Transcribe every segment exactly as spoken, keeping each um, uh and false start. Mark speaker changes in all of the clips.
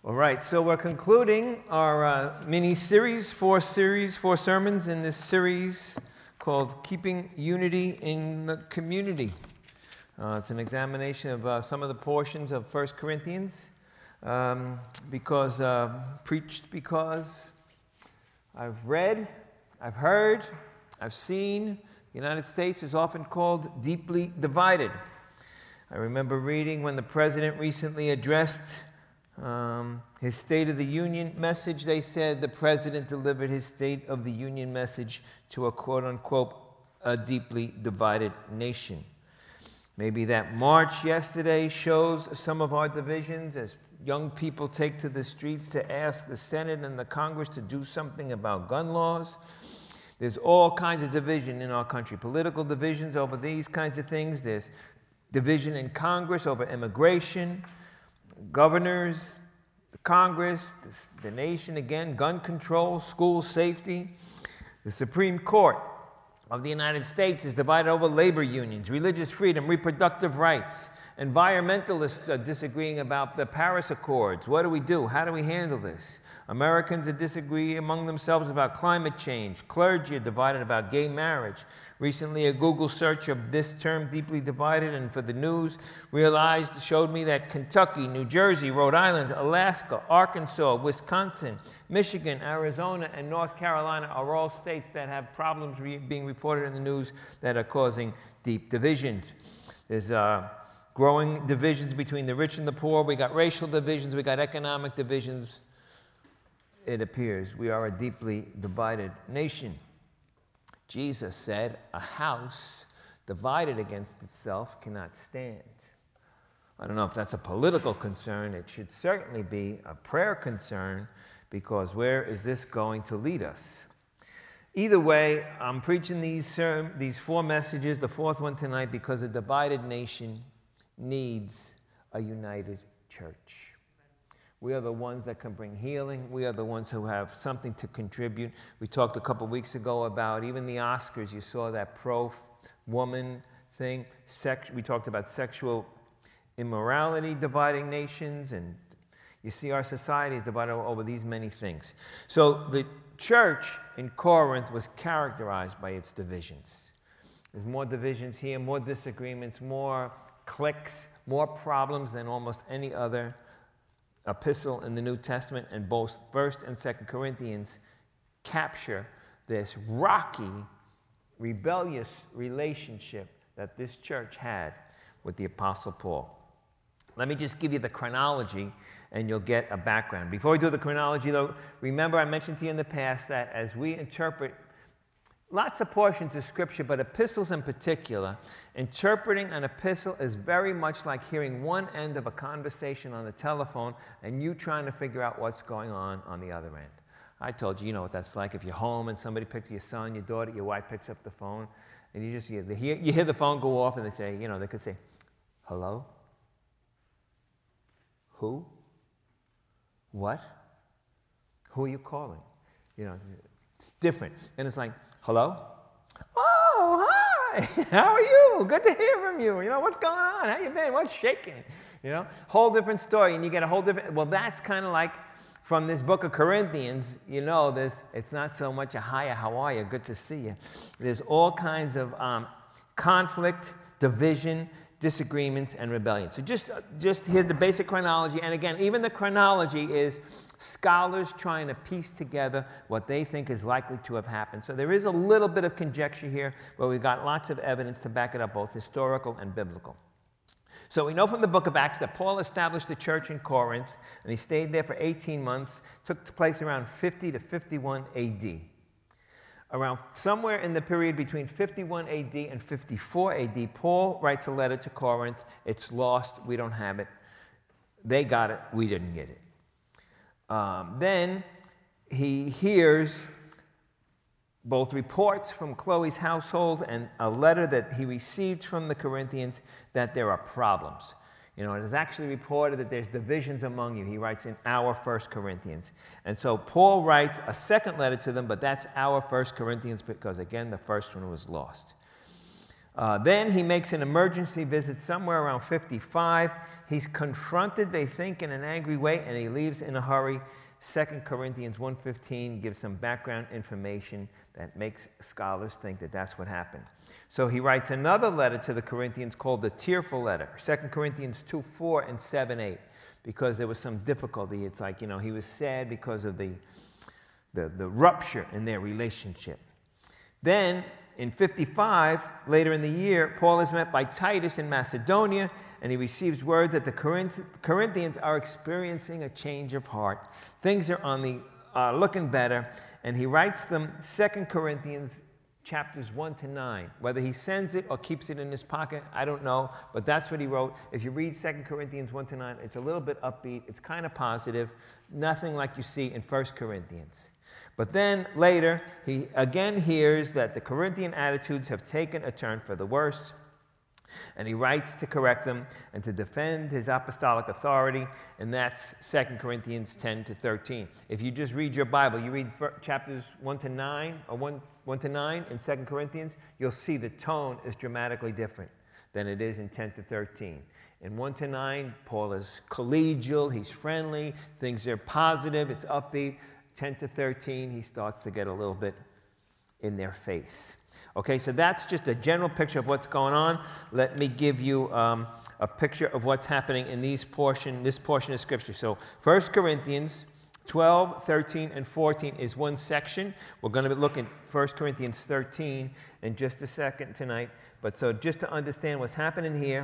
Speaker 1: All right, so we're concluding our uh, mini-series, four series, four sermons in this series called Keeping Unity in the Community. Uh, it's an examination of uh, some of the portions of First Corinthians, um, because, uh, preached because I've read, I've heard, I've seen the United States is often called deeply divided. I remember reading when the president recently addressed Um, his State of the Union message. They said the president delivered his State of the Union message to a quote-unquote a deeply divided nation. Maybe that march yesterday shows some of our divisions as young people take to the streets to ask the Senate and the Congress to do something about gun laws. There's all kinds of division in our country. Political divisions over these kinds of things. There's division in Congress over immigration, governors, the Congress, the, the nation again, gun control, school safety. The Supreme Court of the United States is divided over labor unions, religious freedom, reproductive rights. Environmentalists are disagreeing about the Paris Accords. What do we do? How do we handle this? Americans are disagreeing among themselves about climate change. Clergy are divided about gay marriage. Recently, a Google search of this term, deeply divided, and for the news, realized, showed me that Kentucky, New Jersey, Rhode Island, Alaska, Arkansas, Wisconsin, Michigan, Arizona, and North Carolina are all states that have problems re- being reported in the news that are causing deep divisions. There's uh, growing divisions between the rich and the poor. We got racial divisions. We got economic divisions. It appears we are a deeply divided nation. Jesus said, a house divided against itself cannot stand. I don't know if that's a political concern. It should certainly be a prayer concern, because where is this going to lead us? Either way, I'm preaching these, serm- these four messages, the fourth one tonight, because a divided nation needs a united church. We are the ones that can bring healing. We are the ones who have something to contribute. We talked a couple weeks ago about even the Oscars. You saw that pro-woman thing. Sex, we talked about sexual immorality dividing nations. And you see our society is divided over these many things. So the church in Corinth was characterized by its divisions. There's more divisions here, more disagreements, more cliques, more problems than almost any other epistle in the New Testament, and both First and Second Corinthians capture this rocky, rebellious relationship that this church had with the Apostle Paul. Let me just give you the chronology, and you'll get a background. Before we do the chronology, though, remember I mentioned to you in the past that as we interpret lots of portions of Scripture, but epistles in particular, interpreting an epistle is very much like hearing one end of a conversation on the telephone and you trying to figure out what's going on on the other end. I told you, you know what that's like if you're home and somebody picks your son, your daughter, your wife picks up the phone, and you just you hear, you hear the phone go off, and they say, you know, they could say, hello? Who? What? Who are you calling? You know, it's different. And it's like, hello? Oh, hi. How are you? Good to hear from you. You know, what's going on? How you been? What's shaking? You know, whole different story, and you get a whole different, well, that's kind of like from this book of Corinthians, you know, there's, it's not so much a hiya, how are you? Good to see you. There's all kinds of um, conflict, division, disagreements, and rebellion. So just, just here's the basic chronology. And again, even the chronology is scholars trying to piece together what they think is likely to have happened. So there is a little bit of conjecture here, but we've got lots of evidence to back it up, both historical and biblical. So we know from the book of Acts that Paul established a church in Corinth, and he stayed there for eighteen months. Took place around fifty to fifty-one A D. Around somewhere in the period between fifty-one A D and fifty-four A D, Paul writes a letter to Corinth. It's lost. We don't have it. They got it. We didn't get it. Um, then he hears both reports from Chloe's household and a letter that he received from the Corinthians that there are problems. You know, it is actually reported that there's divisions among you. He writes in our First Corinthians. And so Paul writes a second letter to them, but that's our First Corinthians because, again, the first one was lost. Uh, then he makes an emergency visit somewhere around fifty-five. He's confronted, they think, in an angry way, and he leaves in a hurry. Second Corinthians one fifteen gives some background information that makes scholars think that that's what happened. So he writes another letter to the Corinthians called the tearful letter, Second Corinthians two four and seven eight, because there was some difficulty. It's like, you know, he was sad because of the, the, the rupture in their relationship. Then, in fifty-five, later in the year, Paul is met by Titus in Macedonia, and he receives word that the Corinthians are experiencing a change of heart. Things are on the uh, looking better, and he writes them Second Corinthians chapters one to nine. Whether he sends it or keeps it in his pocket, I don't know, but that's what he wrote. If you read Second Corinthians one to nine, it's a little bit upbeat, it's kind of positive, nothing like you see in First Corinthians. But then later, he again hears that the Corinthian attitudes have taken a turn for the worse, and he writes to correct them and to defend his apostolic authority, and that's Second Corinthians ten to thirteen. If you just read your Bible, you read chapters one to nine, or one, one to nine in Second Corinthians, you'll see the tone is dramatically different than it is in ten to thirteen. In one to nine, Paul is collegial, he's friendly, things are positive, it's upbeat. ten to thirteen, he starts to get a little bit in their face. Okay, so that's just a general picture of what's going on. Let me give you um, a picture of what's happening in these portion, this portion of Scripture. So First Corinthians twelve, thirteen, and fourteen is one section. We're going to look at First Corinthians thirteen in just a second tonight. But so just to understand what's happening here,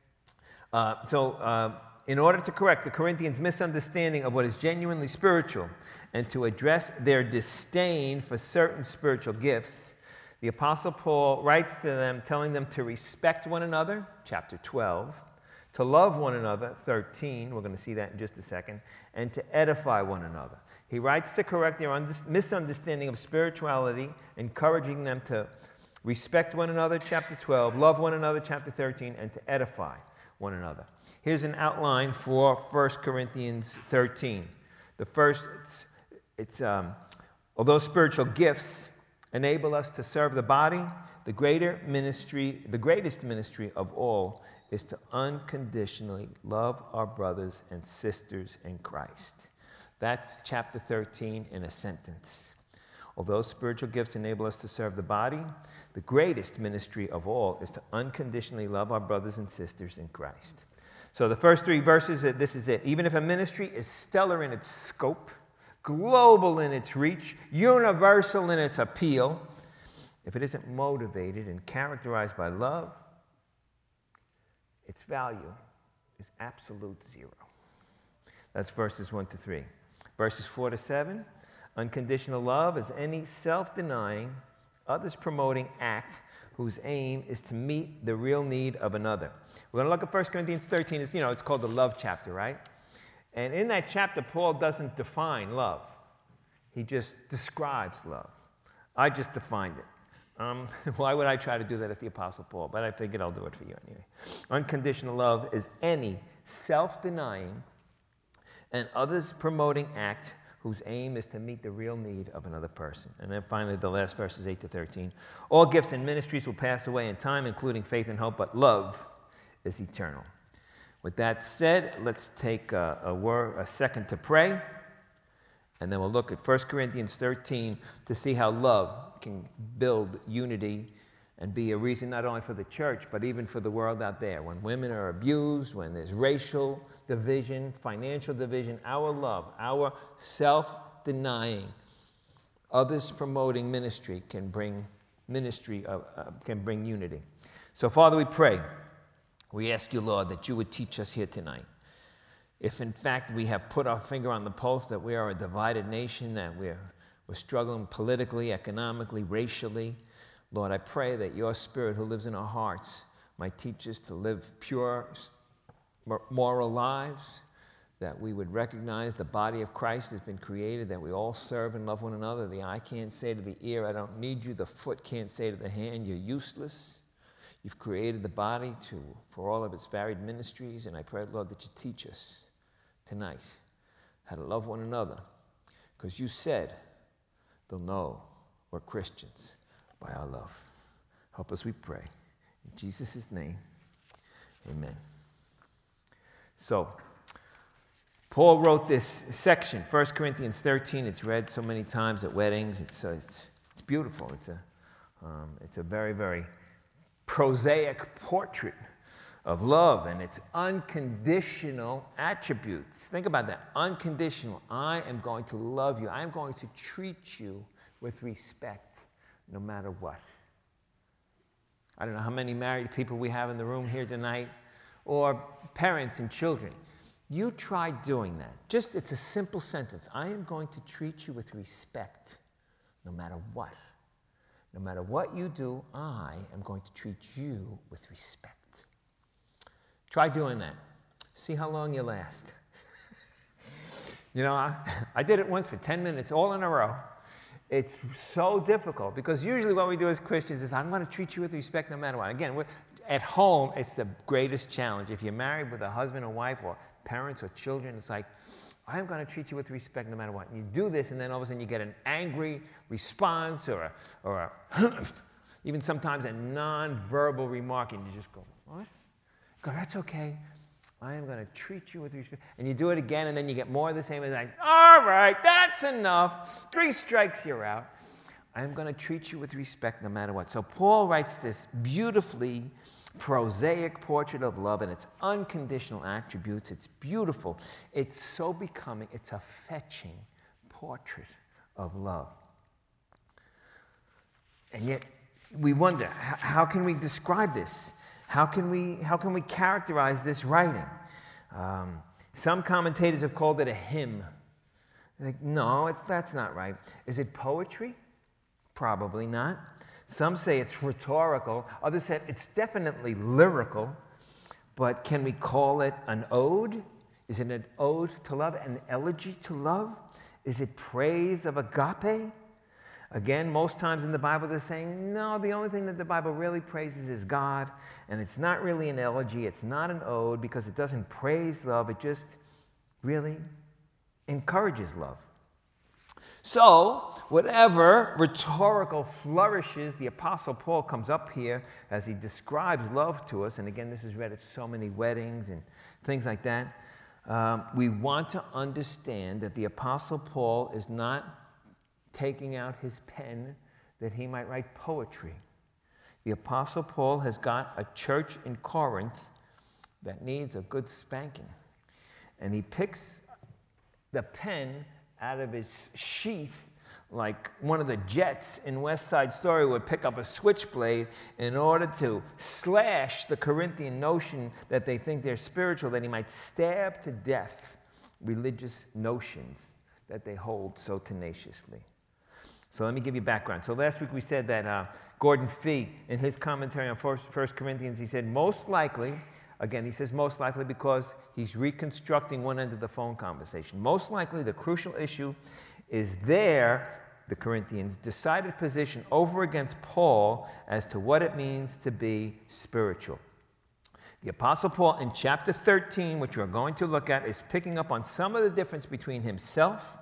Speaker 1: uh, so uh, in order to correct the Corinthians' misunderstanding of what is genuinely spiritual and to address their disdain for certain spiritual gifts, the Apostle Paul writes to them, telling them to respect one another, chapter twelve, to love one another, thirteen, we're going to see that in just a second, and to edify one another. He writes to correct their misunderstanding of spirituality, encouraging them to respect one another, chapter twelve, love one another, chapter thirteen, and to edify one another. Here's an outline for First Corinthians thirteen. The first, it's, it's um, although spiritual gifts enable us to serve the body, the greater ministry, the greatest ministry of all is to unconditionally love our brothers and sisters in Christ. That's chapter thirteen in a sentence. Although spiritual gifts enable us to serve the body, the greatest ministry of all is to unconditionally love our brothers and sisters in Christ. So the first three verses, this is it. Even if a ministry is stellar in its scope, global in its reach, universal in its appeal, if it isn't motivated and characterized by love, its value is absolute zero. That's verses one to three. Verses four to seven, unconditional love is any self-denying, others-promoting act whose aim is to meet the real need of another. We're going to look at First Corinthians thirteen. It's, you know, it's called the love chapter, right? And in that chapter, Paul doesn't define love. He just describes love. I just defined it. Um, why would I try to do that at the Apostle Paul? But I figured I'll do it for you anyway. Unconditional love is any self-denying and others-promoting act whose aim is to meet the real need of another person. And then finally, the last verses, eight to thirteen. All gifts and ministries will pass away in time, including faith and hope, but love is eternal. With that said, let's take a, a, word, a second to pray, and then we'll look at First Corinthians thirteen to see how love can build unity and be a reason not only for the church, but even for the world out there. When women are abused, when there's racial division, financial division, our love, our self-denying, others-promoting ministry can bring ministry, uh, uh, can bring unity. So, Father, we pray. We ask you, Lord, that you would teach us here tonight. If, in fact, we have put our finger on the pulse that we are a divided nation, that we're, we're struggling politically, economically, racially, Lord, I pray that your Spirit who lives in our hearts might teach us to live pure, moral lives, that we would recognize the body of Christ has been created, that we all serve and love one another. The eye can't say to the ear, I don't need you. The foot can't say to the hand, you're useless. You've created the body to, for all of its varied ministries, and I pray, Lord, that you teach us tonight how to love one another, because you said they'll know we're Christians by our love. Help us, we pray. In Jesus' name, amen. So, Paul wrote this section, First Corinthians thirteen. It's read so many times at weddings. It's, uh, it's, it's beautiful. It's a, um, it's a very, very prosaic portrait of love and its unconditional attributes. Think about that. Unconditional. I am going to love you. I am going to treat you with respect no matter what. I don't know how many married people we have in the room here tonight, or parents and children. You try doing that. Just, it's a simple sentence. I am going to treat you with respect no matter what. No matter what you do, I am going to treat you with respect. Try doing that. See how long you last. You know, I, I did it once for ten minutes, all in a row. It's so difficult because usually what we do as Christians is, I'm going to treat you with respect no matter what. Again, we're, at home, it's the greatest challenge. If you're married with a husband or wife or parents or children, it's like, I'm going to treat you with respect no matter what. And you do this, and then all of a sudden you get an angry response or a, or a even sometimes a non-verbal remark, and you just go, what? Go, that's okay. I am going to treat you with respect. And you do it again, and then you get more of the same. It's like, all right, that's enough. Three strikes, you're out. I am going to treat you with respect no matter what. So Paul writes this beautifully prosaic portrait of love and its unconditional attributes. It's beautiful. It's so becoming. It's a fetching portrait of love. And yet we wonder, how can we describe this? How can we, how can we characterize this writing? Um, some commentators have called it a hymn. They're like, no, it's, that's not right. Is it poetry? Probably not. Some say it's rhetorical. Others say it's definitely lyrical. But can we call it an ode? Is it an ode to love, an elegy to love? Is it praise of agape? Again, most times in the Bible they're saying, no, the only thing that the Bible really praises is God, and it's not really an elegy, it's not an ode, because it doesn't praise love, it just really encourages love. So, whatever rhetorical flourishes the Apostle Paul comes up here as he describes love to us, and again, this is read at so many weddings and things like that, um, we want to understand that the Apostle Paul is not taking out his pen that he might write poetry. The Apostle Paul has got a church in Corinth that needs a good spanking. And he picks the pen out of his sheath like one of the Jets in West Side Story would pick up a switchblade in order to slash the Corinthian notion that they think they're spiritual, that he might stab to death religious notions that they hold so tenaciously. So let me give you background. So last week we said that uh, Gordon Fee, in his commentary on First Corinthians, he said most likely, again, he says most likely because he's reconstructing one end of the phone conversation. Most likely the crucial issue is their, the Corinthians, decided position over against Paul as to what it means to be spiritual. The Apostle Paul in chapter thirteen, which we're going to look at, is picking up on some of the difference between himself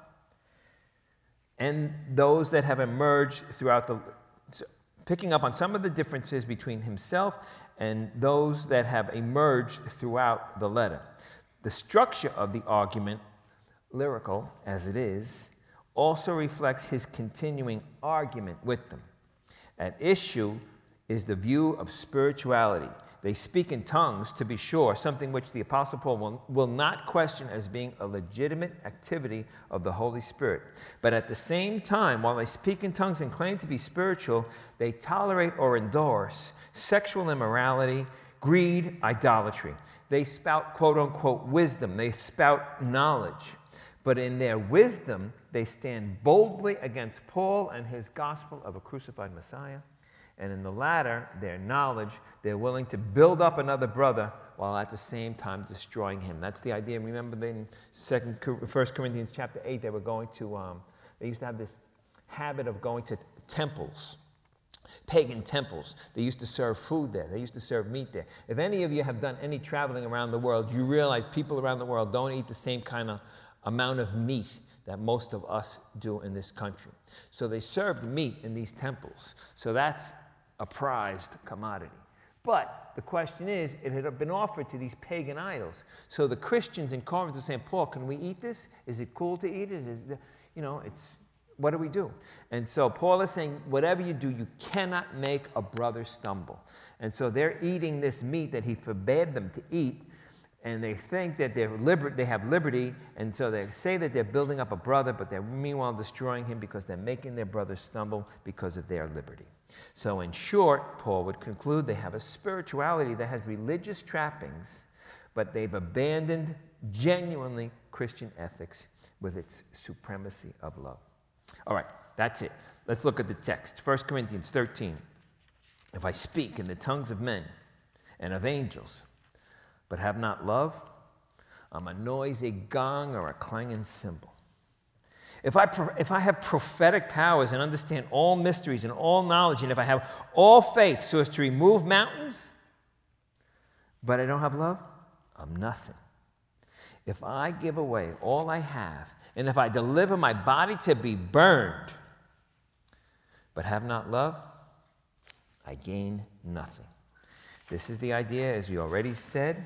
Speaker 1: and those that have emerged throughout the, picking up on some of the differences between himself and those that have emerged throughout the letter. The structure of the argument, lyrical as it is, also reflects his continuing argument with them. At issue is the view of spirituality. They speak in tongues, to be sure, something which the Apostle Paul will, will not question as being a legitimate activity of the Holy Spirit. But at the same time, while they speak in tongues and claim to be spiritual, they tolerate or endorse sexual immorality, greed, idolatry. They spout quote-unquote wisdom. They spout knowledge. But in their wisdom, they stand boldly against Paul and his gospel of a crucified Messiah. And in the latter, their knowledge, they're willing to build up another brother while at the same time destroying him. That's the idea. Remember in First Corinthians chapter eight, they were going to, um, they used to have this habit of going to temples, pagan temples. They used to serve food there. They used to serve meat there. If any of you have done any traveling around the world, you realize people around the world don't eat the same kind of amount of meat that most of us do in this country. So they served meat in these temples. So that's a prized commodity. But the question is, it had been offered to these pagan idols. So the Christians in Corinth were saying, Paul, can we eat this? Is it cool to eat it? Is the, you know, it's, what do we do? And so Paul is saying, whatever you do, you cannot make a brother stumble. And so they're eating this meat that he forbade them to eat, and they think that they're liber- they have liberty, and so they say that they're building up a brother, but they're meanwhile destroying him because they're making their brother stumble because of their liberty. So in short, Paul would conclude they have a spirituality that has religious trappings, but they've abandoned genuinely Christian ethics with its supremacy of love. All right, that's it. Let's look at the text. First Corinthians thirteen. If I speak in the tongues of men and of angels, but have not love, I'm a noisy gong or a clanging cymbal. If I, if I have prophetic powers and understand all mysteries and all knowledge, and if I have all faith so as to remove mountains, but I don't have love, I'm nothing. If I give away all I have, and if I deliver my body to be burned, but have not love, I gain nothing. This is the idea, as we already said,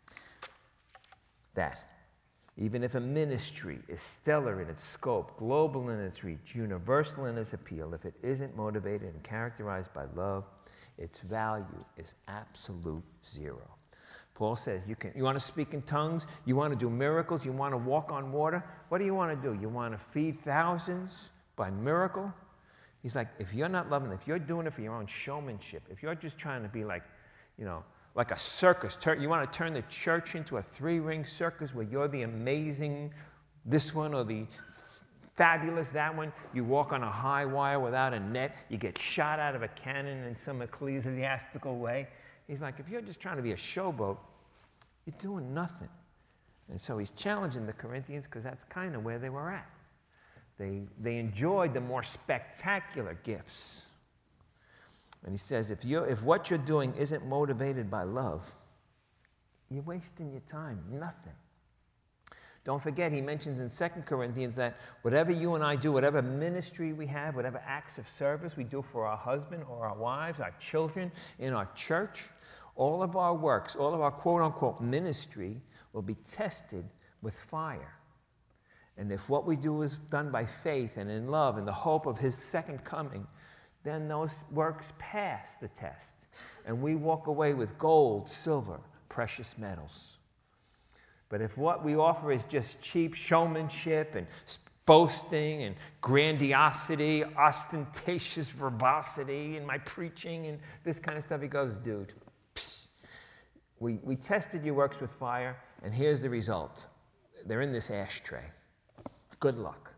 Speaker 1: that even if a ministry is stellar in its scope, global in its reach, universal in its appeal, if it isn't motivated and characterized by love, its value is absolute zero. Paul says, you, can, you want to speak in tongues, you want to do miracles, you want to walk on water, what do you want to do? You want to feed thousands by miracle? He's like, if you're not loving, if you're doing it for your own showmanship, if you're just trying to be like, you know, like a circus, you want to turn the church into a three-ring circus where you're the amazing this one or the fabulous that one, you walk on a high wire without a net, you get shot out of a cannon in some ecclesiastical way. He's like, if you're just trying to be a showboat, you're doing nothing. And so he's challenging the Corinthians because that's kind of where they were at. They, they enjoyed the more spectacular gifts. And he says, if, you're, if what you're doing isn't motivated by love, you're wasting your time, nothing. Don't forget, he mentions in Second Corinthians that whatever you and I do, whatever ministry we have, whatever acts of service we do for our husband or our wives, our children, in our church, all of our works, all of our quote-unquote ministry will be tested with fire. And if what we do is done by faith and in love and the hope of his second coming, then those works pass the test. And we walk away with gold, silver, precious metals. But if what we offer is just cheap showmanship and boasting and grandiosity, ostentatious verbosity in my preaching and this kind of stuff, he goes, dude, psst. We, we tested your works with fire, and here's the result. They're in this ashtray. Good luck.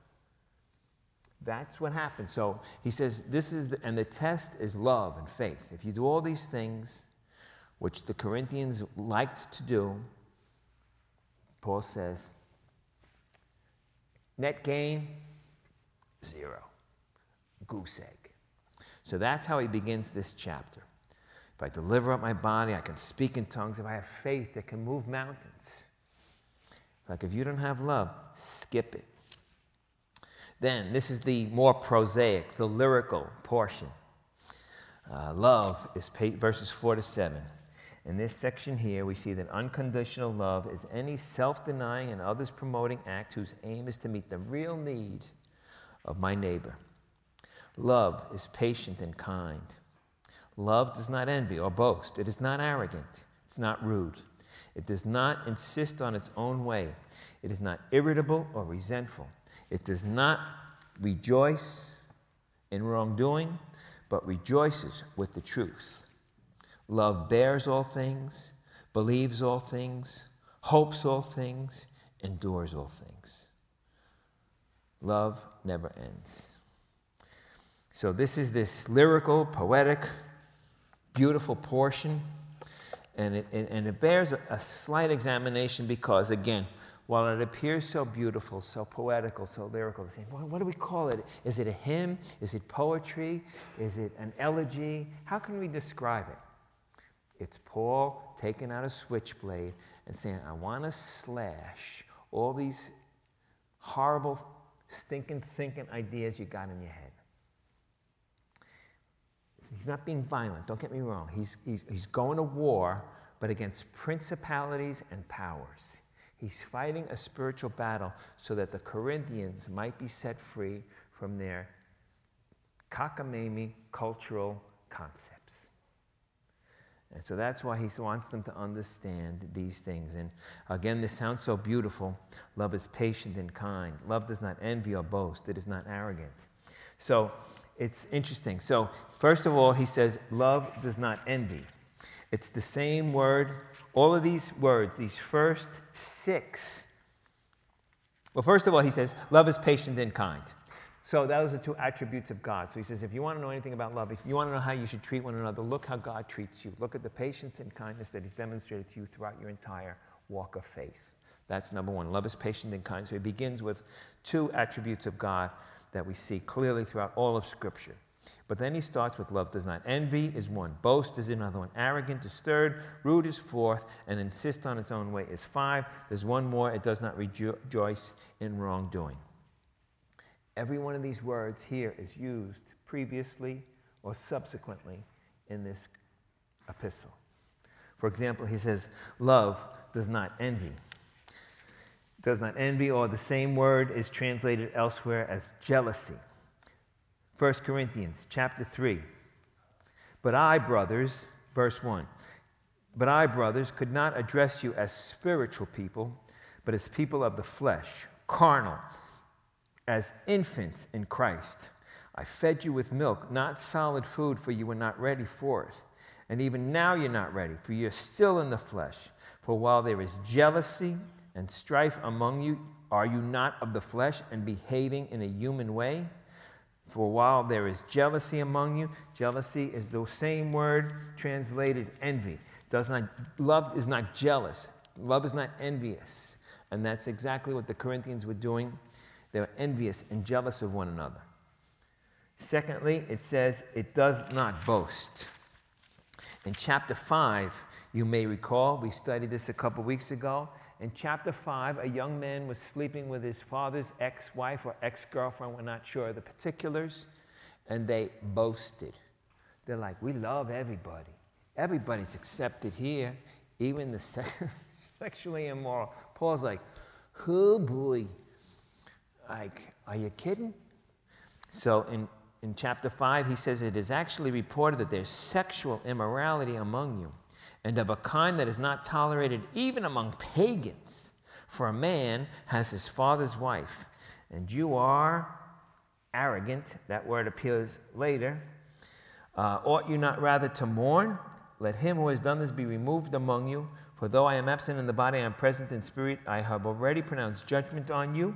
Speaker 1: That's what happens. So he says, this is, the, and the test is love and faith. If you do all these things, which the Corinthians liked to do, Paul says, net gain, zero. Goose egg. So that's how he begins this chapter. If I deliver up my body, I can speak in tongues. If I have faith that can move mountains. Like if you don't have love, skip it. Then, this is the more prosaic, the lyrical portion. Uh, love is pa- verses four to seven. In this section here, we see that unconditional love is any self-denying and others-promoting act whose aim is to meet the real need of my neighbor. Love is patient and kind. Love does not envy or boast. It is not arrogant. It's not rude. It does not insist on its own way. It is not irritable or resentful. It does not rejoice in wrongdoing, but rejoices with the truth. Love bears all things, believes all things, hopes all things, endures all things. Love never ends. So this is this lyrical, poetic, beautiful portion, and it, and it bears a, a slight examination because, again, while it appears so beautiful, so poetical, so lyrical, they say, well, what do we call it? Is it a hymn? Is it poetry? Is it an elegy? How can we describe it? It's Paul taking out a switchblade and saying, I want to slash all these horrible, stinking, thinking ideas you got in your head. he's not being violent, don't get me wrong. He's, he's, he's going to war, but against principalities and powers. He's fighting a spiritual battle so that the Corinthians might be set free from their cockamamie cultural concepts. And so that's why he wants them to understand these things. And again, this sounds so beautiful. Love is patient and kind. Love does not envy or boast. It is not arrogant. So it's interesting. So first of all, he says, love does not envy. It's the same word. All of these words, these first six. Well, first of all, he says, love is patient and kind. So those are two attributes of God. So he says, if you want to know anything about love, if you want to know how you should treat one another, look how God treats you. Look at the patience and kindness that he's demonstrated to you throughout your entire walk of faith. That's number one. Love is patient and kind. So he begins with two attributes of God that we see clearly throughout all of Scripture. But then he starts with love does not envy is one. Boast is another one. Arrogant is third. Rude is fourth. And insist on its own way is five. There's one more. It does not rejoice in wrongdoing. Every one of these words here is used previously or subsequently in this epistle. For example, he says, love does not envy. Does not envy, or the same word is translated elsewhere as jealousy. First Corinthians chapter three. But I, brothers, verse one, but I, brothers, could not address you as spiritual people, but as people of the flesh, carnal, as infants in Christ. I fed you with milk, not solid food, for you were not ready for it. And even now you're not ready, for you're still in the flesh. For while there is jealousy and strife among you, are you not of the flesh and behaving in a human way? For while there is jealousy among you, jealousy is the same word translated envy. Does not, love is not jealous. Love is not envious. And that's exactly what the Corinthians were doing. They were envious and jealous of one another. Secondly, it says it does not boast. In chapter five, you may recall, we studied this a couple weeks ago. In chapter five, a young man was sleeping with his father's ex-wife or ex-girlfriend, we're not sure of the particulars, and they boasted. They're like, we love everybody. Everybody's accepted here, even the sexually immoral. Paul's like, oh boy. Like, are you kidding? So in, in chapter five, he says, it is actually reported that there's sexual immorality among you, and of a kind that is not tolerated even among pagans. For a man has his father's wife, and you are arrogant. That word appears later. Uh, ought you not rather to mourn? Let him who has done this be removed among you. For though I am absent in the body, I am present in spirit. I have already pronounced judgment on you.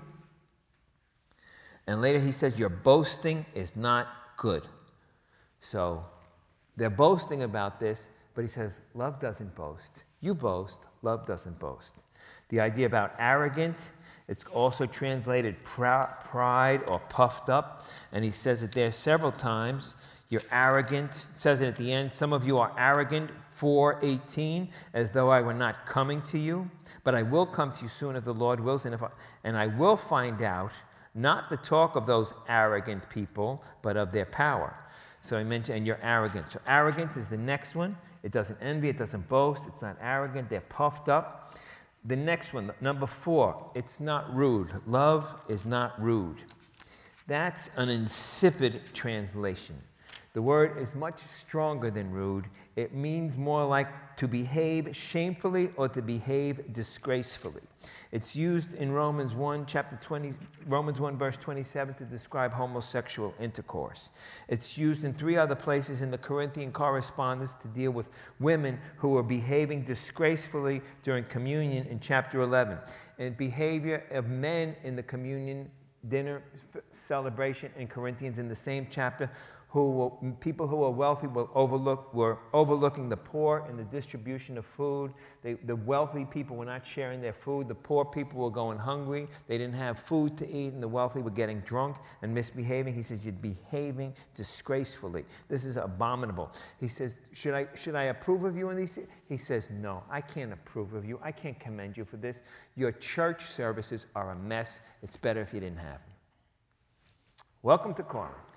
Speaker 1: And later he says, your boasting is not good. So they're boasting about this, but he says, love doesn't boast. You boast, love doesn't boast. The idea about arrogant, it's also translated pride or puffed up. And he says it there several times. You're arrogant. It says it at the end. Some of you are arrogant, four eighteen, as though I were not coming to you. But I will come to you soon if the Lord wills, and, if I, and I will find out not the talk of those arrogant people, but of their power. So I mentioned, and you're arrogant. So arrogance is the next one. It doesn't envy, it doesn't boast, it's not arrogant, they're puffed up. The next one, number four, it's not rude. Love is not rude. That's an insipid translation. The word is much stronger than rude. It means more like to behave shamefully or to behave disgracefully. It's used in Romans one, chapter twenty, Romans one, verse twenty-seven, to describe homosexual intercourse. It's used in three other places in the Corinthian correspondence to deal with women who were behaving disgracefully during communion in chapter eleven. And behavior of men in the communion dinner celebration in Corinthians in the same chapter, who will, people who are wealthy will overlook, were overlooking the poor in the distribution of food. They, the wealthy people were not sharing their food. The poor people were going hungry. They didn't have food to eat, and the wealthy were getting drunk and misbehaving. He says, you're behaving disgracefully. This is abominable. He says, should I, should I approve of you in these? He says, no, I can't approve of you. I can't commend you for this. Your church services are a mess. It's better if you didn't have them. Welcome to Corinth.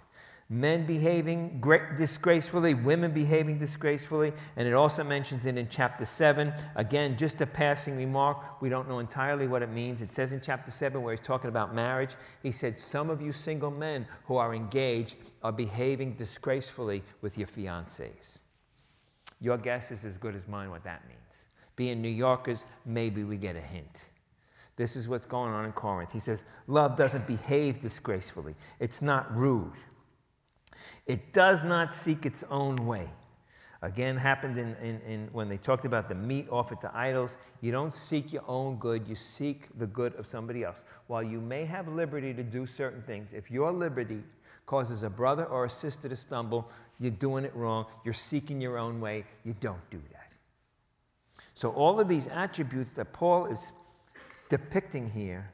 Speaker 1: Men behaving great, disgracefully, women behaving disgracefully, and it also mentions it in chapter seven. Again, just a passing remark. We don't know entirely what it means. It says in chapter seven, where he's talking about marriage, he said, some of you single men who are engaged are behaving disgracefully with your fiancés. Your guess is as good as mine what that means. Being New Yorkers, maybe we get a hint. This is what's going on in Corinth. He says, love doesn't behave disgracefully. It's not rude. It does not seek its own way. Again, happened in, in, in when they talked about the meat offered to idols. You don't seek your own good. You seek the good of somebody else. While you may have liberty to do certain things, if your liberty causes a brother or a sister to stumble, you're doing it wrong. You're seeking your own way. You don't do that. So all of these attributes that Paul is depicting here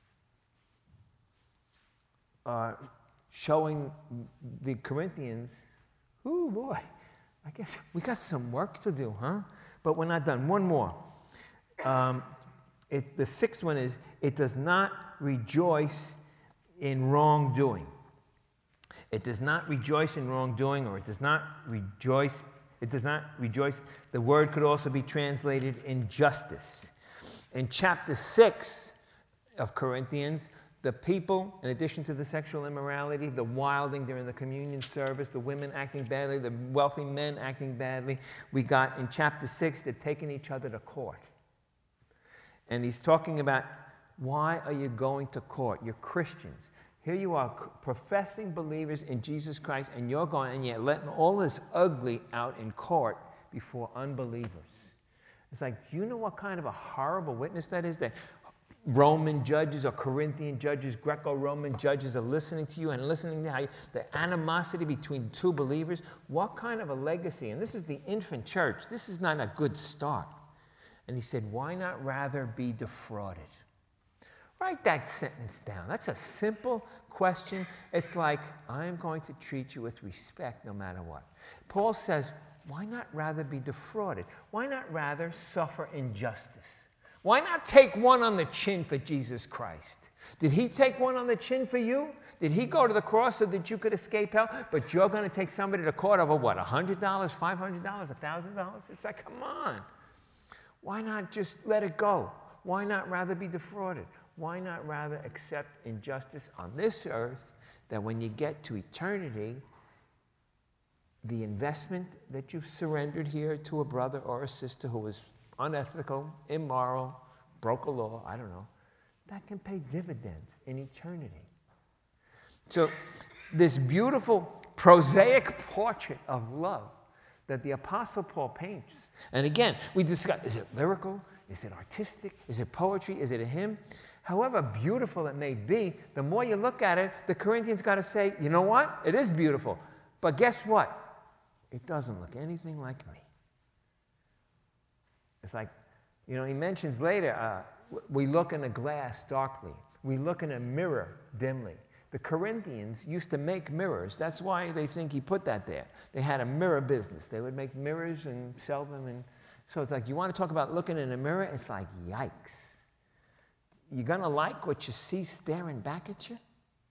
Speaker 1: are showing the Corinthians, oh boy, I guess we got some work to do, huh? But we're not done. One more. Um, it, the sixth one is, it does not rejoice in wrongdoing. It does not rejoice in wrongdoing, or it does not rejoice, it does not rejoice. The word could also be translated injustice. In chapter six of Corinthians, the people, in addition to the sexual immorality, the wilding during the communion service, the women acting badly, the wealthy men acting badly, we got in chapter six, they're taking each other to court. And he's talking about, why are you going to court? You're Christians. Here you are, professing believers in Jesus Christ, and you're going, and yet letting all this ugly out in court before unbelievers. It's like, do you know what kind of a horrible witness that is? That Roman judges or Corinthian judges, Greco-Roman judges are listening to you and listening to how you, the animosity between two believers. What kind of a legacy? And this is the infant church. This is not a good start. And he said, why not rather be defrauded? Write that sentence down. That's a simple question. It's like, I am going to treat you with respect no matter what. Paul says, why not rather be defrauded? Why not rather suffer injustice? Why not take one on the chin for Jesus Christ? Did he take one on the chin for you? Did he go to the cross so that you could escape hell? But you're going to take somebody to court over what, one hundred dollars, five hundred dollars, one thousand dollars? It's like, come on. Why not just let it go? Why not rather be defrauded? Why not rather accept injustice on this earth, that when you get to eternity, the investment that you've surrendered here to a brother or a sister who was unethical, immoral, broke a law, I don't know, that can pay dividends in eternity. So this beautiful prosaic portrait of love that the Apostle Paul paints, and again, we discuss, is it lyrical? Is it artistic? Is it poetry? Is it a hymn? However beautiful it may be, the more you look at it, the Corinthians got to say, you know what? It is beautiful. But guess what? It doesn't look anything like me. It's like, you know, he mentions later, uh, we look in a glass darkly. We look in a mirror dimly. The Corinthians used to make mirrors. That's why they think he put that there. They had a mirror business. They would make mirrors and sell them. And so it's like, you want to talk about looking in a mirror? It's like, yikes. You're going to like what you see staring back at you?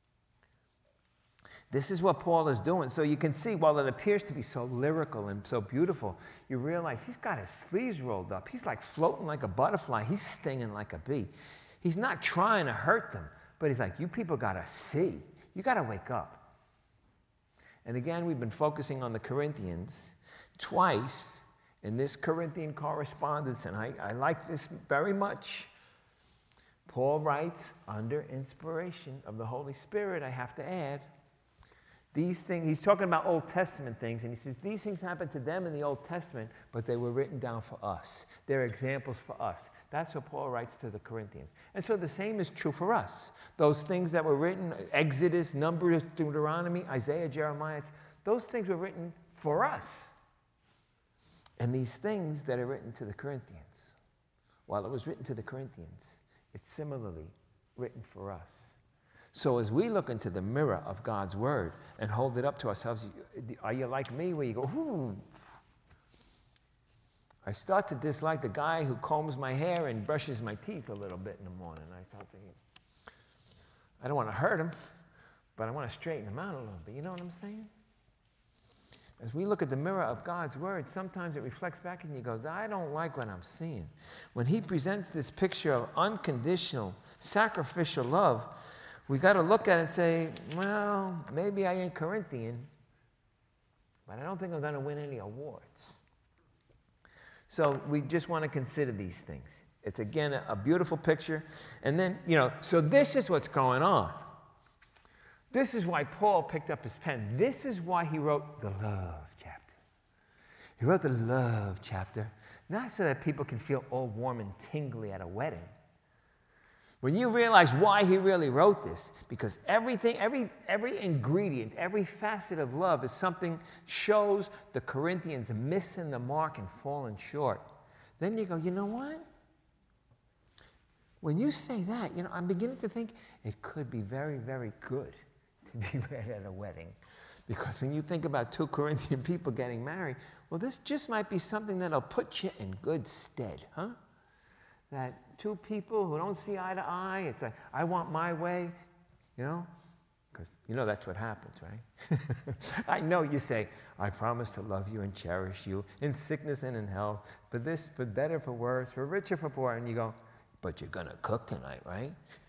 Speaker 1: This is what Paul is doing. So you can see, while it appears to be so lyrical and so beautiful, you realize he's got his sleeves rolled up. He's like floating like a butterfly. He's stinging like a bee. He's not trying to hurt them, but he's like, you people got to see. You got to wake up. And again, we've been focusing on the Corinthians twice in this Corinthian correspondence, and I, I like this very much. Paul writes under inspiration of the Holy Spirit, I have to add. These things, he's talking about Old Testament things, and he says these things happened to them in the Old Testament, but they were written down for us. They're examples for us. That's what Paul writes to the Corinthians. And so the same is true for us. Those things that were written, Exodus, Numbers, Deuteronomy, Isaiah, Jeremiah, those things were written for us. And these things that are written to the Corinthians, while it was written to the Corinthians, it's similarly written for us. So as we look into the mirror of God's Word and hold it up to ourselves, are you like me where you go, ooh. I start to dislike the guy who combs my hair and brushes my teeth a little bit in the morning. I start thinking, I don't want to hurt him, but I want to straighten them out a little bit. You know what I'm saying? As we look at the mirror of God's word, sometimes it reflects back and you go, I don't like what I'm seeing. When he presents this picture of unconditional, sacrificial love, we got to look at it and say, well, maybe I ain't Corinthian, but I don't think I'm going to win any awards. So we just want to consider these things. It's, again, a, a beautiful picture. And then, you know, so this is what's going on. This is why Paul picked up his pen. This is why he wrote the love chapter. He wrote the love chapter, not so that people can feel all warm and tingly at a wedding. When you realize why he really wrote this, because everything, every, every ingredient, every facet of love is something shows the Corinthians missing the mark and falling short. Then you go, you know what? When you say that, you know, I'm beginning to think it could be very, very good to be read at a wedding. Because when you think about two Corinthian people getting married, well, this just might be something that'll put you in good stead, huh? That two people who don't see eye to eye, it's like, I want my way, you know? Because you know that's what happens, right? I know you say, I promise to love you and cherish you in sickness and in health, for this, for better, for worse, for richer, for poor. And you go, but you're going to cook tonight, right?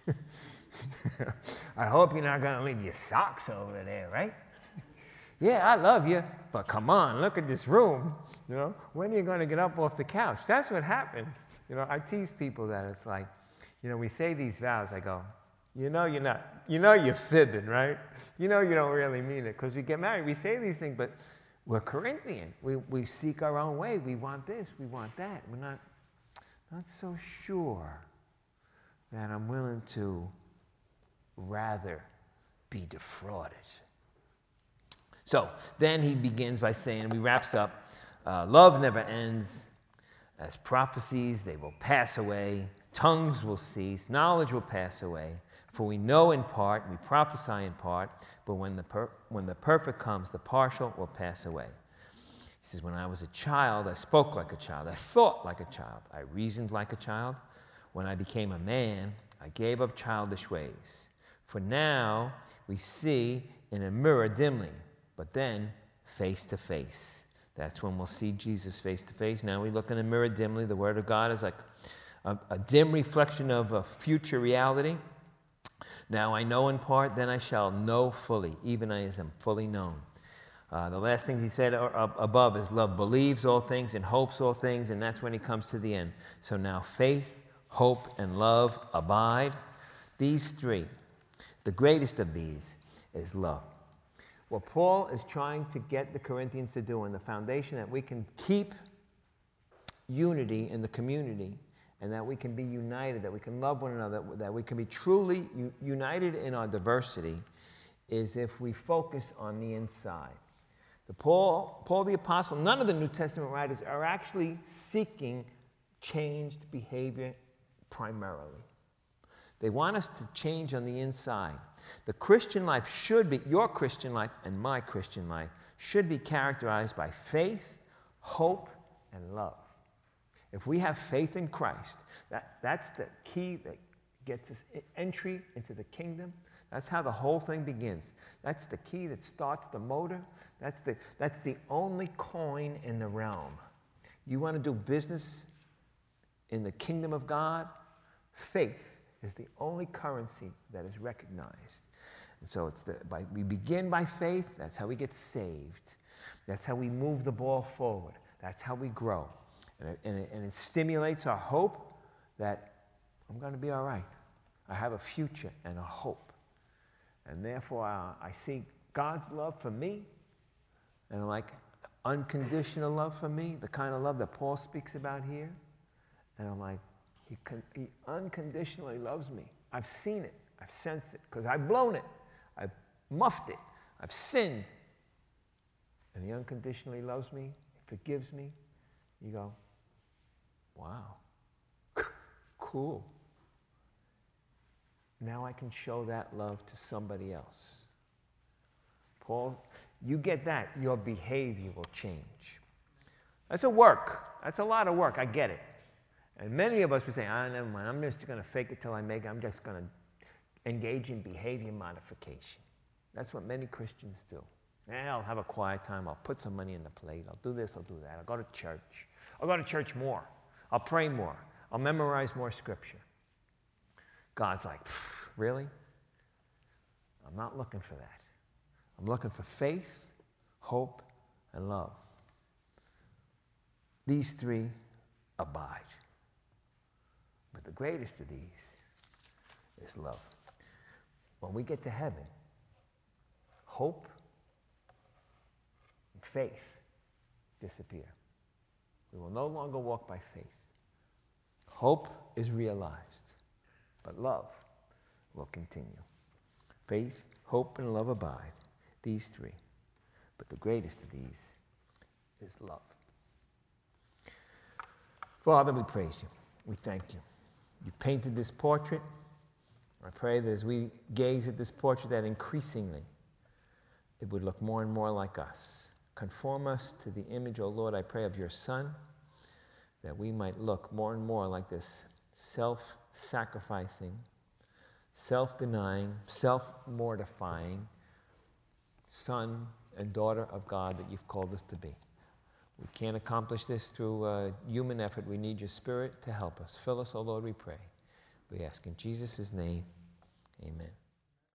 Speaker 1: I hope you're not going to leave your socks over there, right? Yeah, I love you, but come on, look at this room. You know, when are you going to get up off the couch? That's what happens. You know, I tease people that it's like, you know, we say these vows. I go, you know, you're not, you know, you're fibbing, right? You know, you don't really mean it because we get married. We say these things, but we're Corinthian. We we seek our own way. We want this. We want that. We're not not so sure that I'm willing to rather be defrauded. So then he begins by saying, he wraps up, uh, love never ends. As prophecies, they will pass away. Tongues will cease. Knowledge will pass away. For we know in part, we prophesy in part, but when the, per- when the perfect comes, the partial will pass away. He says, when I was a child, I spoke like a child. I thought like a child. I reasoned like a child. When I became a man, I gave up childish ways. For now we see in a mirror dimly, but then face to face. That's when we'll see Jesus face to face. Now we look in a mirror dimly. The Word of God is like a, a dim reflection of a future reality. Now I know in part, then I shall know fully, even as I am fully known. Uh, the last things he said above is love believes all things and hopes all things, and that's when he comes to the end. So now faith, hope, and love abide. These three. The greatest of these is love. What Paul is trying to get the Corinthians to do, and the foundation that we can keep unity in the community, and that we can be united, that we can love one another, that, that we can be truly u- united in our diversity, is if we focus on the inside. The Paul, Paul the Apostle, none of the New Testament writers are actually seeking changed behavior primarily. They want us to change on the inside. The Christian life should be, your Christian life and my Christian life, should be characterized by faith, hope, and love. If we have faith in Christ, that, that's the key that gets us entry into the kingdom. That's how the whole thing begins. That's the key that starts the motor. That's the, that's the only coin in the realm. You want to do business in the kingdom of God? Faith is the only currency that is recognized. And so it's the, by, we begin by faith. That's how we get saved. That's how we move the ball forward. That's how we grow. And it, and it, and it stimulates our hope that I'm going to be all right. I have a future and a hope. And therefore, I, I see God's love for me, and like unconditional love for me, the kind of love that Paul speaks about here. And I'm like, he, con- he unconditionally loves me. I've seen it. I've sensed it. Because I've blown it. I've muffed it. I've sinned. And he unconditionally loves me. He forgives me. You go, wow. Cool. Now I can show that love to somebody else. Paul, you get that, your behavior will change. That's a work. That's a lot of work. I get it. And many of us would say, ah, never mind. I'm just going to fake it till I make it. I'm just going to engage in behavior modification. That's what many Christians do. Eh, I'll have a quiet time. I'll put some money in the plate. I'll do this. I'll do that. I'll go to church. I'll go to church more. I'll pray more. I'll memorize more scripture. God's like, really? I'm not looking for that. I'm looking for faith, hope, and love. These three abide. But the greatest of these is love. When we get to heaven, hope and faith disappear. We will no longer walk by faith. Hope is realized, but love will continue. Faith, hope, and love abide, these three. But the greatest of these is love. Father, we praise you. We thank you. You painted this portrait. I pray that as we gaze at this portrait, that increasingly it would look more and more like us. Conform us to the image, O Lord, I pray, of your Son, that we might look more and more like this self-sacrificing, self-denying, self-mortifying son and daughter of God that you've called us to be. We can't accomplish this through uh, human effort. We need your Spirit to help us. Fill us, O Lord, we pray. We ask in Jesus' name, amen.